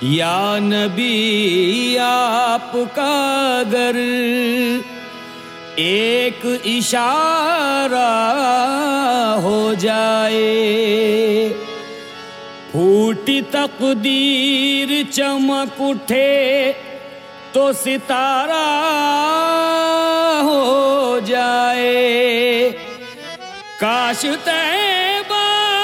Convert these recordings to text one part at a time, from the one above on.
या नबी आपका अगर एक इशारा हो जाए, फूटी तकदीर चमक उठे तो सितारा हो जाए। काश तैबा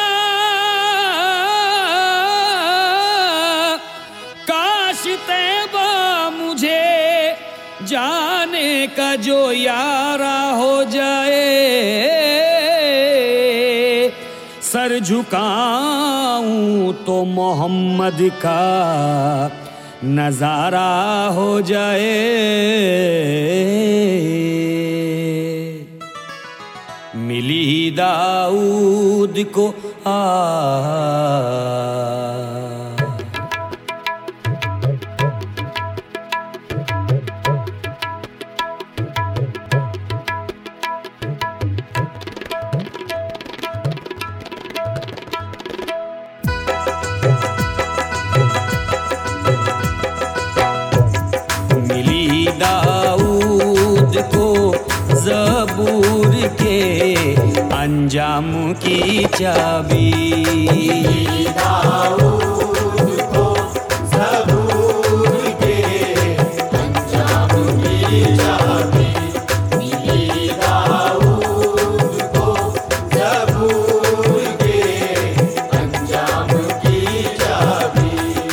मुझे जाने का जो यारा हो जाए। सर झुकाऊं तो मोहम्मद का नजारा हो जाए। मिली दाऊद को दाऊद को ज़बूर के अंजाम की चाबी। दाऊद को ज़बूर के अंजाम की चाबी। दाऊद को ज़बूर के अंजाम की चाबी।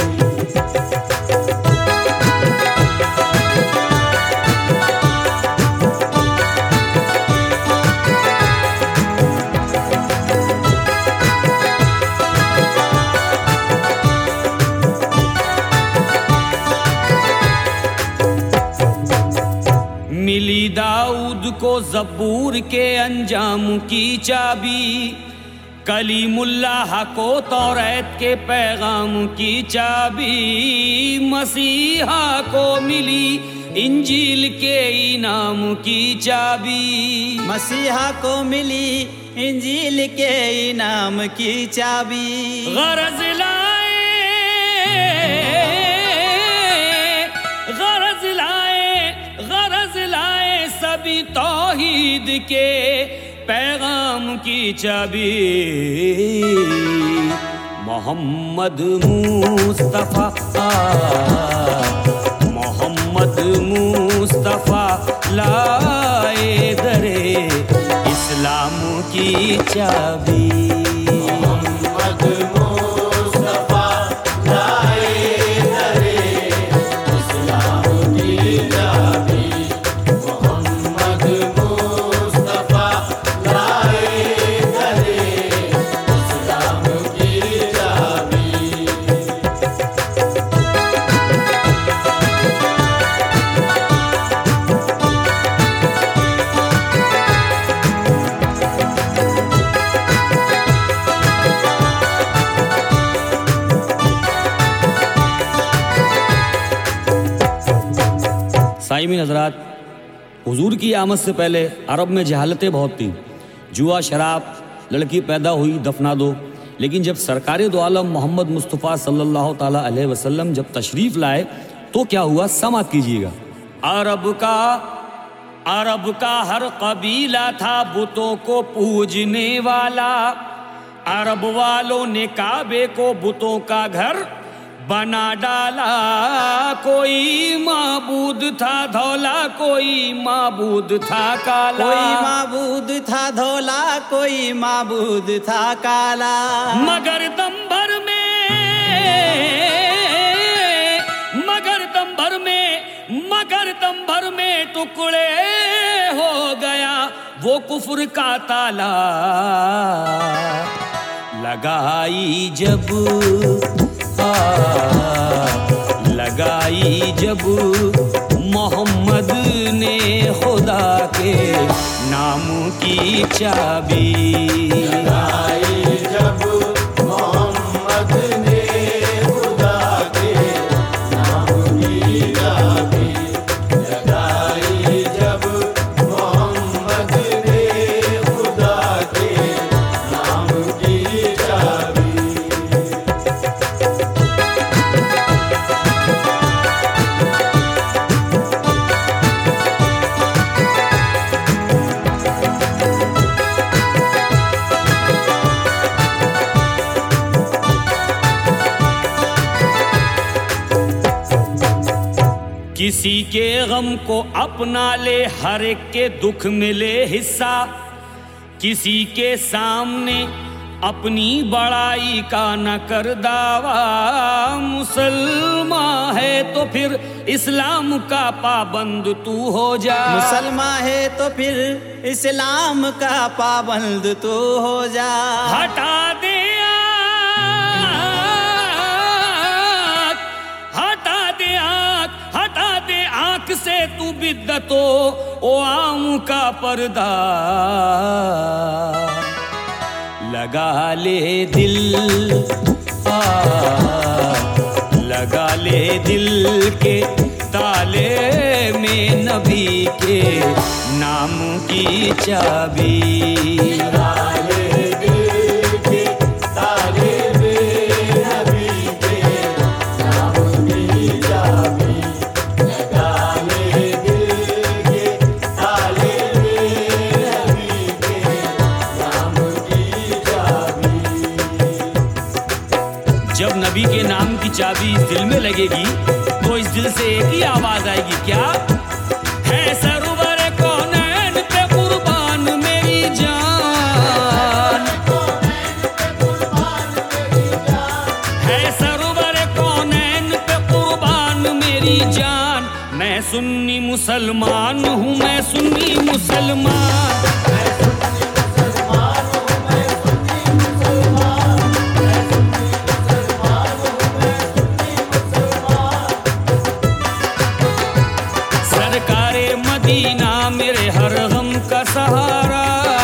मिली दाऊद को ज़बूर के अंजाम की चाबी। कलीमुल्लाह को तौरात के पैगाम की चाबी। मसीहा को मिली इंजील के इनाम की चाबी। मसीहा को मिली इंजील के इनाम की चाबी। गरज लाए सभी तौहीद के पैगाम की चाबी। मोहम्मद मुस्तफा लाए दरे इस्लाम की चाबी। साइमिन हज़रात, हुजूर की आमद से पहले अरब में जहालतें बहुत थीं। जुआ, शराब, लड़की पैदा हुई दफना दो। लेकिन जब सरकार दो आलम मोहम्मद मुस्तफ़ा सल्लल्लाहु ताला अलैहि वसल्लम जब तशरीफ़ लाए तो क्या हुआ, समाअत कीजिएगा। अरब का हर कबीला था बुतों को पूजने वाला। अरब वालों ने काबे को बुतों का घर बना डाला। कोई माबूद था धौला, कोई माबूद था काला। कोई माबूद था धौला, कोई माबूद था काला। मगर दम भर में टुकड़े हो गया वो कुफ्र का ताला। लगाई जब मोहम्मद ने खुदा के नाम की चाबी। लगाई जब मोहम्मद ने खुदा के नाम की चाबी। लगाई जब मोहम्मद ने खुदा के नाम की चाबी। किसी के गम को अपना ले, हर एक के दुख में ले हिस्सा। किसी के सामने अपनी बड़ाई का न कर दावा। मुसलमान है तो फिर इस्लाम का पाबंद तू हो जा। मुसलमान है तो फिर इस्लाम का पाबंद तू हो जा। हटा दे आँख से तू बिद्दतो ओ आम का पर्दा। लगा ले दिल लगा ले दिल के ताले में नबी के नाम की चाबी। लगा ले दिल के ताले में नबी के नाम की चाबी। लगा ले दिल के ताले में नबी के नाम की चाबी। जब नबी के नाम की चाबी इस दिल में लगेगी तो इस दिल से एक ही आवाज आएगी, क्या है सरोवर कौनैन पे कुर्बान मेरी जान। है सरोवर कौनैन पे कुर्बान मेरी जान। मैं सुन्नी मुसलमान हूँ, मैं सुन्नी मुसलमान। मदीना मेरे हर गम का सहारा।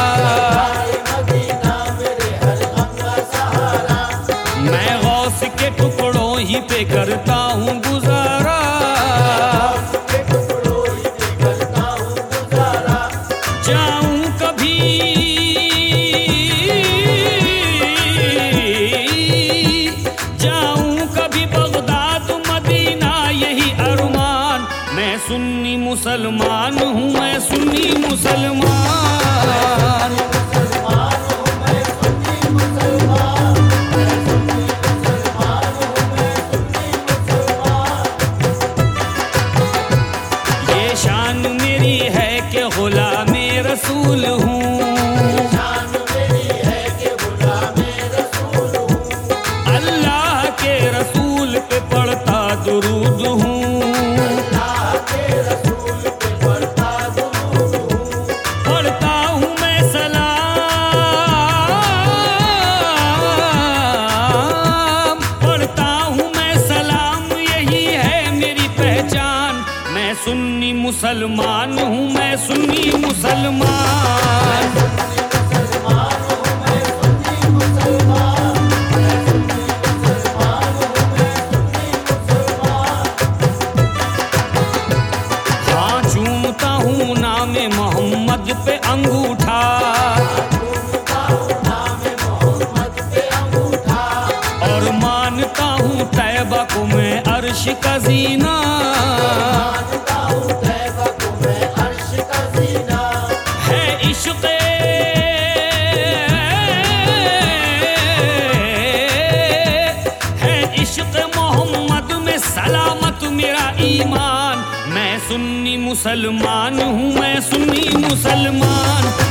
मैं गौस के टुकड़ों ही पे करता हूँ गुजारा। जाऊं कभी बगदाद मदीना यही अरमान। मैं सुन्नी मुसलमान हूँ, मैं सुन्नी मुसलमान। ये शान मेरी है कि गुलामे रसूल हूँ। अल्लाह के रसूल पे पढ़ता दुरूद हूँ। सुन्नी मुसलमान हूँ, मैं सुन्नी मुसलमान। हाँ चूमता हूँ नामे मोहम्मद पे अंगूठा। और मानता हूँ तैबा को मैं अर्श का जीना। सलामत मेरा ईमान। मैं सुन्नी मुसलमान हूँ, मैं सुन्नी मुसलमान।